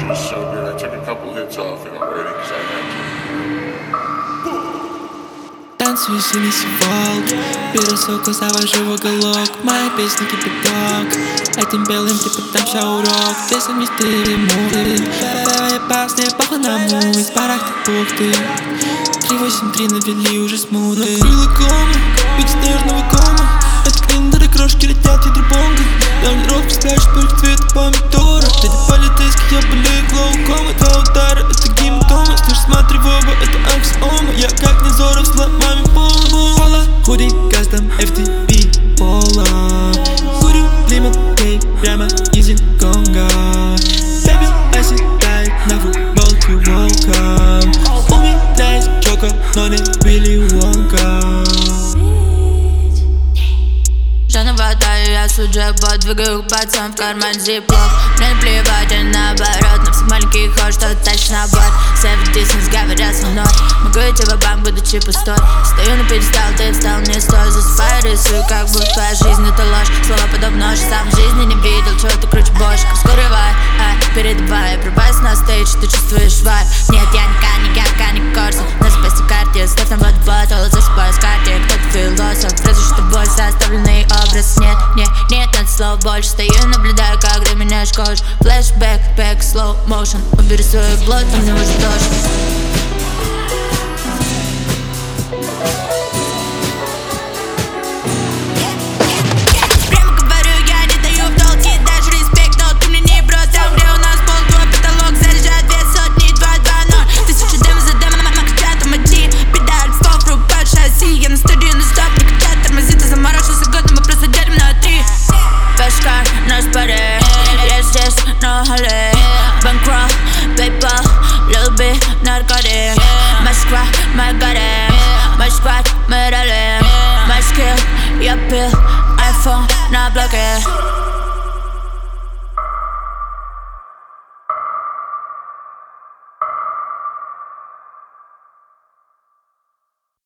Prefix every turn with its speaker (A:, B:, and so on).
A: was so good. I took a couple hits off it already because I had to.
B: Танцую, сились в волк. Беру суку, завожу в уголок. Моя песня кипяток. Этим белым ты поддамся урок. Песня не стыли муты. Твоя пасня пахла на му. Из барах ты бухты. 383 навели уже смуты. Накрыла кома, ведь нервного кома. Это клиндеры, крошки летят ядробонга. Даун рок, пускаешь пыль цвета помидора. Дядя полицейский, я болею глаукома. Два удара, это гематома. Слышь, смотри в оба, это аксиома. Я как Незоров с ломами пола. Худи, кастом, FTP, пола. Курю, лимон, гей, прямо из Гонга. Пепел оседает на футболке волка. У меня есть чока, но не Вилли Вонка.
C: Жанна хватаю, я су джекпот. Двигаю к пацан в карман зиплок. Мне наплевать, а наоборот. На всех маленьких ход, что тащишь на борт. Сэвид дистанс, говорят со мной. Могу идти в банк, будучи пустой. Стою на пьедестал, ты встал, не стой. Засыпаю, рисую, как будто твоя жизнь это ложь. Слова подобно нож, сам в жизни не видел. Чего ты круче больше, скрывай, передавай. Пробайся на стейдж, ты чувствуешь вайб. Нет, я никак не корса. На запястье карте, ставь там воду, засыпаю с карте. Кто-то философ, фразы, что бой, составленный образ. Нет, надо слов больше. Стою, наблюдаю, как ты меняешь кожу. Флэшбэк, бэк, слоу моушен. Убери свой блот, там мне уже дождь. Я здесь, но холей. Bankroll, PayPal, little bit наркотик. Москва, my body. My squad, мы ролим. My skill, я пил, iPhone на блоке.